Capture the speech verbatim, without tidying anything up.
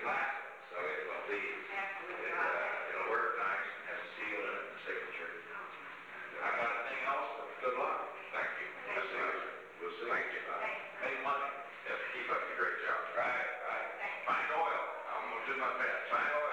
glass, so it will be, it, uh, it'll work nice, and has a seal in it, and a signature. I got anything else? Good luck. Thank you. We'll see. We'll see. Thank you. Make money. Yes, keep up the great job. Right, right. Find oil. I'm gonna do my best. Find oil.